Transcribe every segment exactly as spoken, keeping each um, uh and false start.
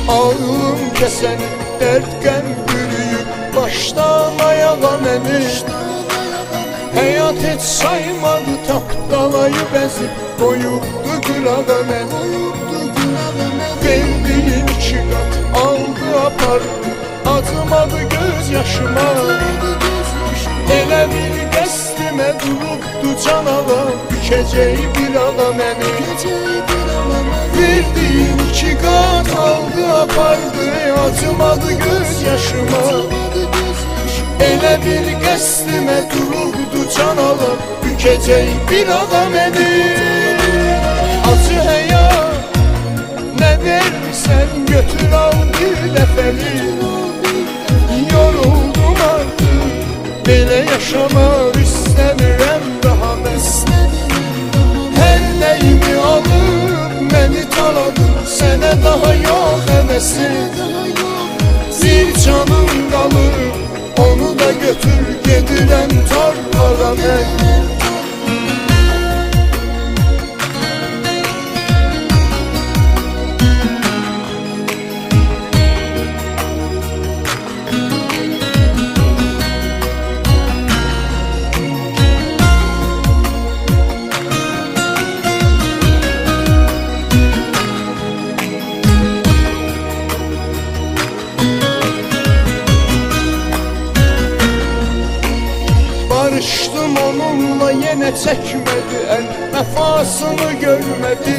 Ağlım kesen dert qəm bürüyüb başdan ayağa məni. Həyat heç saymadı tapdalayıb əzib qoyubdu qırağa məni. Verdiyin iki qat aldı apardı, acımadı göz yaşıma. Elə bir qəsdimə durubdu canağa, bükəcək bir ağa məni. Verdiyin iki qat aldı apardı, acımadı göz yaşıma. Elə bir qəsdimə durubdu canağa, bükəcək bir ağa məni. Acı həyat nə verirsən götür al bir dəfəlik. Yoruldum artıq, belə yaşamaq istəmirəm daha mən. Hər nəyimi alıb məni taladın, sənə daha yox həvəsim. Bir canım qalıb, onu da götür gedirəm torpağa mən. Barışdım onunla yenə çəkmədi əl, vəfasını görmədi.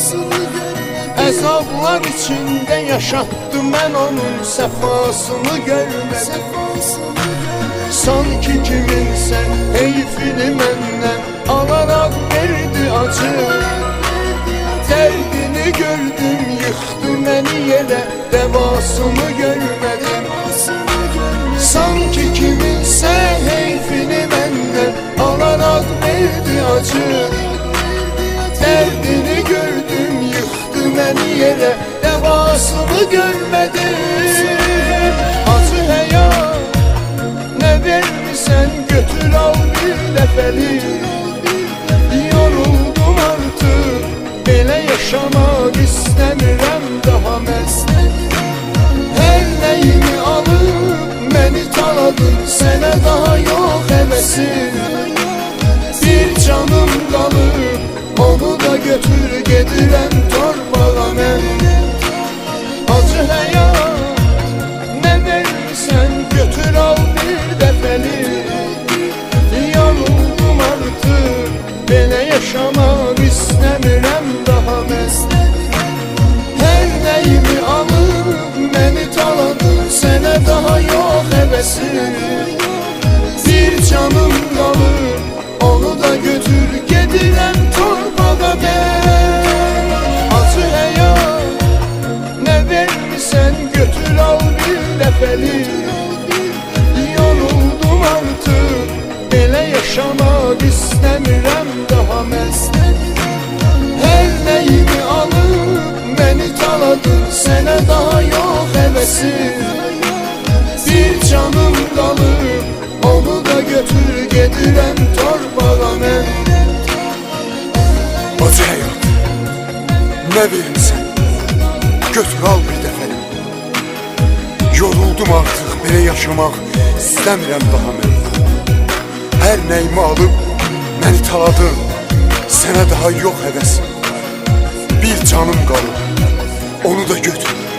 Əzablar içində yaşatdı mən onun səfasını görmədi. Sanki kiminsə heyfini məndən alaraq verdi acı. Dərdini gördüm, yıxdı məni yerə, dəvasını görmədim. Sanki kiminsə heyfini məndən alaraq verdi acı. Dərdini gördüm, yıxdı məni yerə, dəvasını görmədim. Acı həyat nə vermirsən götür al bir dəfəlik. Yoruldum artıq, belə yaşamaq istəmirəm daha mən. Hər nəyimi alıb məni taladın, sənə daha yox həvəsim. Bir canım qalıb, onu da götür gedirəm torpağa mən. Acı həyat nə verirsən götür al bir dəfəlik. Yoruldum artıq, belə yaşamaq istəmirəm daha mən. Hər nəyimi alıb məni taladın, sənə daha yox həvəsim. Bir canım qalıb, onu da götür gedirəm torpağa mən. Acı həyat nə vermirsən götür al bir dəfəlik. Yoruldum artıq, belə yaşamaq istəmirəm daha mən. Hər nəyimi alıb məni taladın, sənə daha yox həvəsim. Bir canım qalıb, onu da götür gedirəm torpağa mən. Acı həyat nə verirsən götür al bir dəfəlik. Yoruldum artıq, belə yaşamaq istəmirəm daha mən. Hər nəyimi alıb məni taladın, sənə daha yox həvəsim. Bir canım qalıb, onu da götür